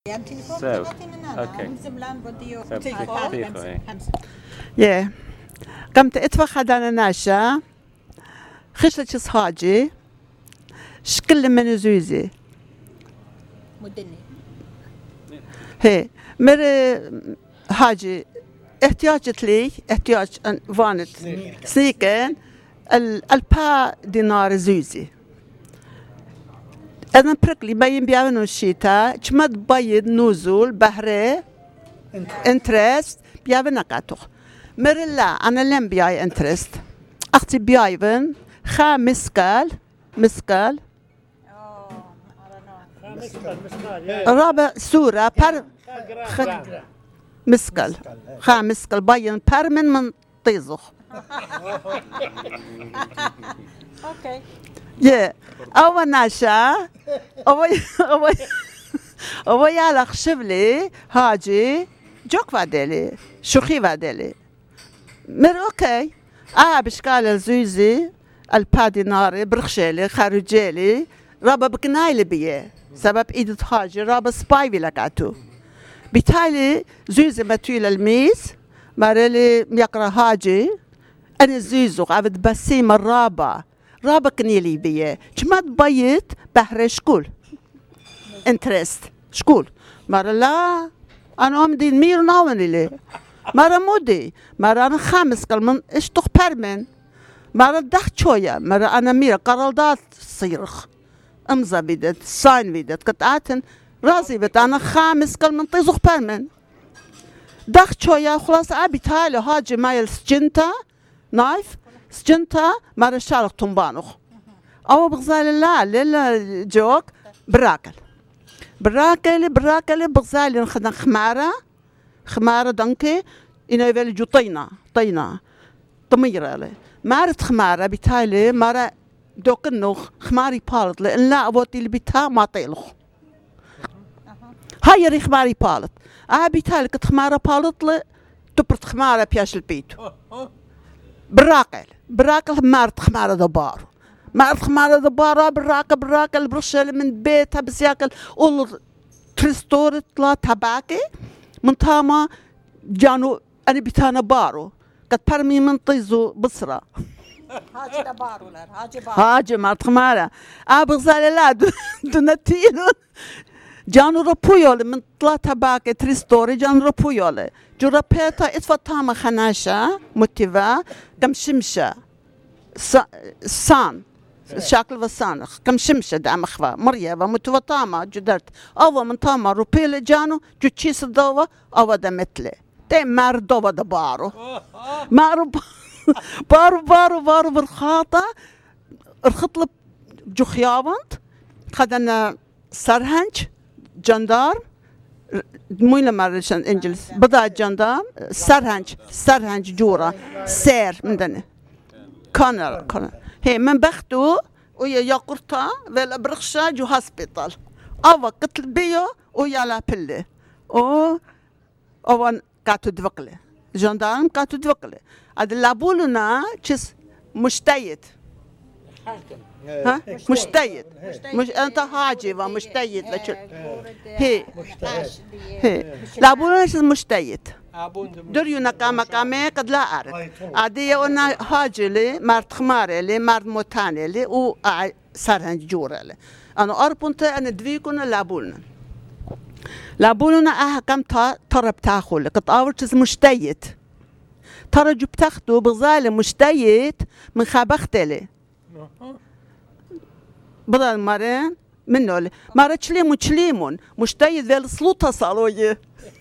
يعني تليفون سو. أنا أوكي. زملان بديو تليفون. Yeah. قمت اتفخ هذا ناشا خشلت صهاجي شكل من زوزي مدني هي مر هاجي احتياجت لي احتياج فانت سيكن البا دينار زوزي أنا بركلي باين بيعملوا الشتاء كمد بايد نزول بحري انترست بيعملنا قاتو مرلا أنا لم بياي انترست أختي بيايبن خا مسكال رابع سورة بر مسكال خا مسكال باين بر من طيزخ اوكي يا أول ناشا أول يالا خشبلي هاجي جوك فادلي شوخي فادلي مر أوكي بشكال الزوزي البادي ناري برخشالي خارجالي رابا بكنايلي بيه سبب إيدة هاجي رابا سبايبي لقاتو بالتالي زوزي متويل الميز مارلي يقرأ هاجي أنا زوزو عبد بسيم الرابع رابا كنيلي بيه كما تبيت بحر شكول انترست شكول مارا لا أنا أمدي مير ناوني لي مارا مودي مارا أنا خامس كلمن اشتخ برمن مارا دخت شوية مارا أنا مير قرالدات صيرخ أمزا بيدت ساين بيدت قطعاتن راسي بيت أنا خامس كلمن طيزخ برمن دخت شوية خلاص أبي تالي هاجي مايل سجنتا نايف سجنتا مارا شارق تنبانخ أو بغزال لا ليلا جوك براكل بغزال نخدم خمارة دنكي إنه يفعل جو طينا طميرة لي مارت خمارة بتالي مارا دوكنوخ خماري بالط لأن لا أبوتي اللي بتها ما طيلخ هاي ري خماري بالط بتالي كت خمارة بالط لي تبرت خمارة بياش البيت براكل مارت خمارة دبار مارت خمارة دبارة براكل برشل من بيتها بس ياكل أول تريستور طلا تباكي من تاما جانو أنا بتانا بارو قد برمي من طيزو بصرة هاجي دبارو لر هاجي مارت خمارة بغزالي لا دونتينو جانو ربويولي من طلا تباكي تريستوري جانو ربويولي جو ربيتا إطفا تاما خناشة متفا كم شمشة سان شكل وسانخ كم شمشة دعم خوا مريبا متوطامة جدرت أو من تاما روبيل جانو جو تشيس الضوء أو دا مثلي تي مار ضوء دا بارو مارو بارو بالخاطة الخطلب جو خيابنت خدنا سرهنج جندار مويلة مارشان انجلس بضع جندار سرهنج جورا سير من دني كونر هي من بختو ويا يقرطا ولا برخشة جو هاسبيتال أو قتل بيو ويا لا بلي أو قاتو دوقلي جندارم قاتو دوقلي هذا لابولنا تشس مشتيت ها مشتيت مش أنت هاجي ومشتيت هي لابولنا تشس مشتيت دريو نكامة قد لا أعرف عادية ونا هاجلي مارت خمارلي مارت موتانلي و سرهنج جورلي أنا أربونت أنا دويكونا لابولنا كم ترى بتاخل قد أورتز مشتيت ترى جو بتاخدو بغزالي مشتيت من خابختلي بدل مرين منو مرة تشليمون مشتيت ذي السلطة صالوي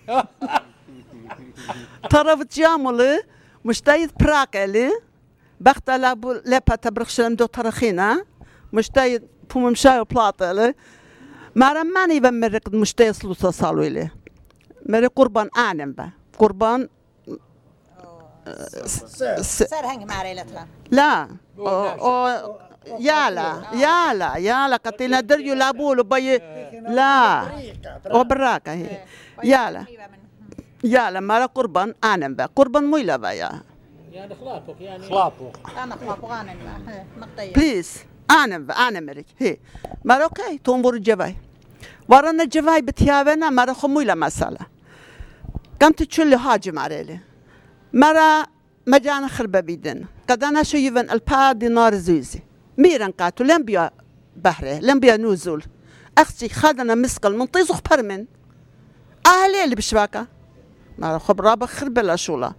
طرف جاملي مشتايد براكلي بخت لابو لبا تبرخشلم دو ترخينا مشتايد بوم مشاي بلاطلي مارا ماني بمرق مشتايد سلوطة صالويلي مري قربان آنم با قربان سرهنج ماريلتها لا يالا قتينا دريو لابولو بي لا وبراكا هي يالا مارا قربان آنم با قربان مويلا با يعني خلاطك أنا خلاص أنا مقطعي بليز أنا مريك هي مارا أوكي تنظر الجباي ورانا جواي بتيابنا مرة خمويلة مسألة قمت تشلي هاجم عليه مرة مجانا خربة بيدن قد أنا شيفن البا دينار زوزي ميران قاتو لم بيا بحره لم بيا نوزول أختي خادنا مسقل من طيزوخ برمن أهلي اللي بشباكة مرة خب رابا خربة لشولا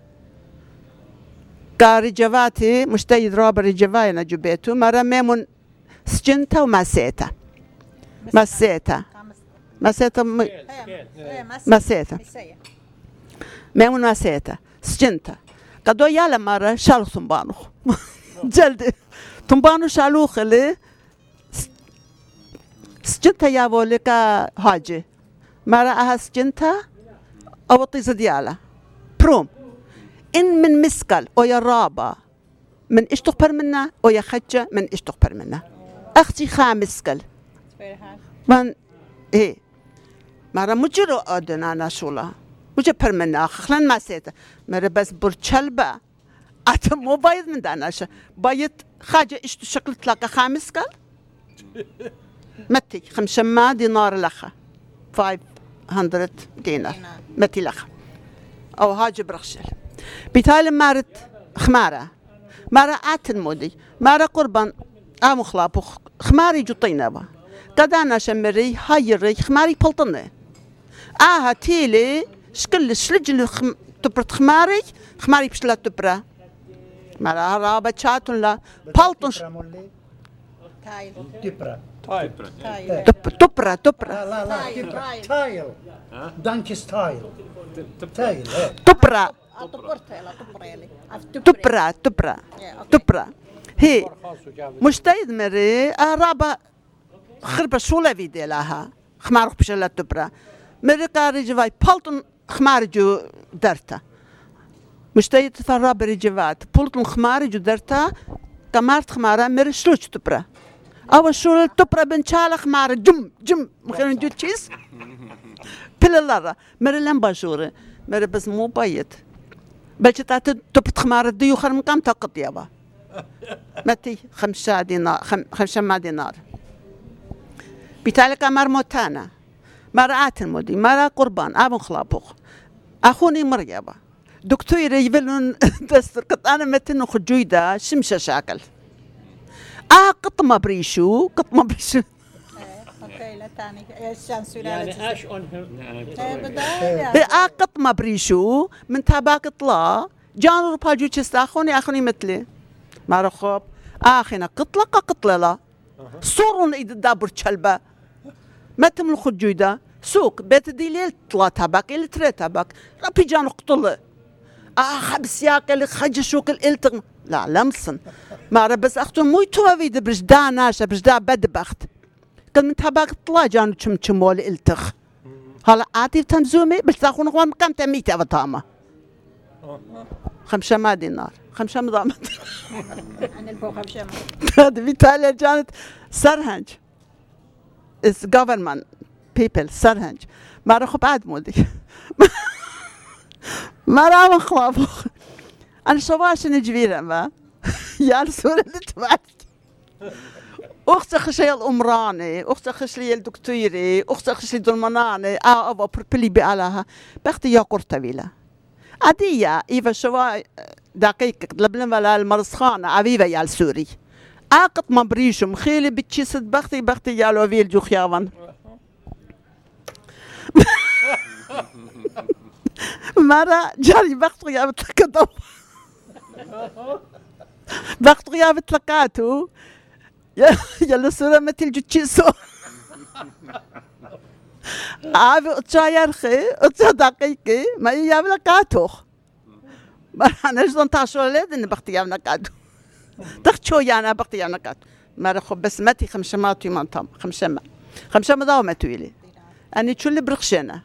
كاري جواتي مشتايد رابا رجواينا جبيتو مرة ميمون سجنتا وماسيتا مسيتا مسيتا ميمون مسيتا سجنتا قدو يالا مرة شالو تنبانو جلدي تنبانو شالو خلي سجنتا يا بوليكا هاجي مرة أها سجنتا أو طيزة ديالا بروم إن من مسكال أو يا رابا من إيش تخبر منا أو يا خجة من إيش تخبر منا أختي خامسكال من إيه مرة مجرو أدنى أنا شولا مجرد برمنا خلنا ما سيتا مرة بس برشلبة أنت مو بايد من داناشة بايد خاجة إيش شكل تلاقى خامسكال متي 500 دينار لخا 500 دينار متي لخا أو هاجي برخشل بتالي مارت خمارة مرة آتن مودي مرة قربان مخلابو خماري جطينا با قد أنا شمري هايري خماري بلطنة تيلي شكل شلجل تبرت خماري بشلا تبرا مرة رابا شاتون لا بلطن تايل تبرا تايل دانكي ستايل تايل تبرا تبرا تبرا هي مشتايد مري رابا خربة شولا فيدي لها خمارخ بشلا تبرا مري قاري جواي بلطن خمار جو درتا مشتايد فرابا رجوات بلطن خمار جو درتا كمارت خمارا مري شلوش تبرا أول شو تبرا بنشالة خمار جم مخيرن جو تشيز بلا مري لم باشورة مري بس مو بايت بجتات تبت خمار الديو خر من كم تقط يابا متي 5 دينار بتالك مر موتانا مرآت المودي مرا قربان أبو خلابوخ أخوني مريابا دكتور يبلون دستر قط أنا متنو خجويدا شمشة شاكل قط ما بريشو اوكي لا تاني يعني اش اونهم قط ما بريشو من تاباك طلا جانو باجو تشست اخوني مثلي ما رخوب اخينا قطله لا صورون ايد دابر تشلبه ما تمل خجويدا سوق بيت ديليل طلا تاباك اللي تري تاباك ربي جانو قطله خبس ياقل خجشوك الالتق لا لمسن ما بس اختو مو توفيد برجدا ناشا برجدا بدبخت كل من تاباك طلا جانو تشم ولي التخ هلا عاتي تنزومي بس تاخون اخوان كم تميتي افطامه 500 دينار 500 ضامن عن الفوق 500 هذا بيتاليا كانت سرهنج is government people سرهنج ما رخو بعد مودي ما راه خلافو انا شواش نجبيره ما يا الصورة اللي تبعت أختي خشي الأمراني أختي خشي الدكتوري أختي خشي دولماناني أبا بربلي بألها بختي يا قرطبيلة عادية إيفا شوا دقيقة لبلن ولا المرسخانة أبيبا يا السوري قط ما بريشو مخيلي بتشيسد بختي يا لوفيل جو خياوان مرة جاري بختو يا بتلقى بختو يا بتلقاتو يلا سورة مثل جتشيسو عابي اتشايرخي اتشا دقيقي ما يابلا كاتوخ أنا جدون تاشو ليدن بختي يابنا كاتو تخشو يانا بختي يابنا كاتو ما رخو بس متي 500 يوم طم 500 ضاو متويلي أني تشو اللي برخشنا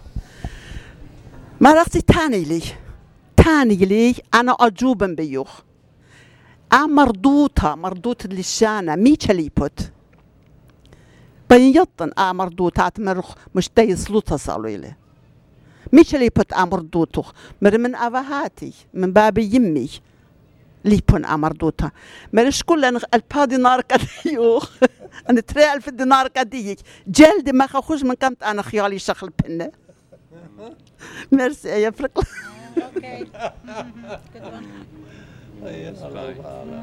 ما رختي تاني لي أنا أجوبا بيوخ مردوطة للشانة ميتش ليبوت بينيطن مردوطات مرخ مش تيصلوطة صالوا إليه ميتش ليبوت مردوطوخ من أبهاتي من بابي يمي ليبون أمردوتا مالش كل البادي نار كديوخ أنا تريال في الدينار كديك جلد ما خخوش من كمت أنا خيالي شغل بنا ميرسي يا فرق Okay. Good one.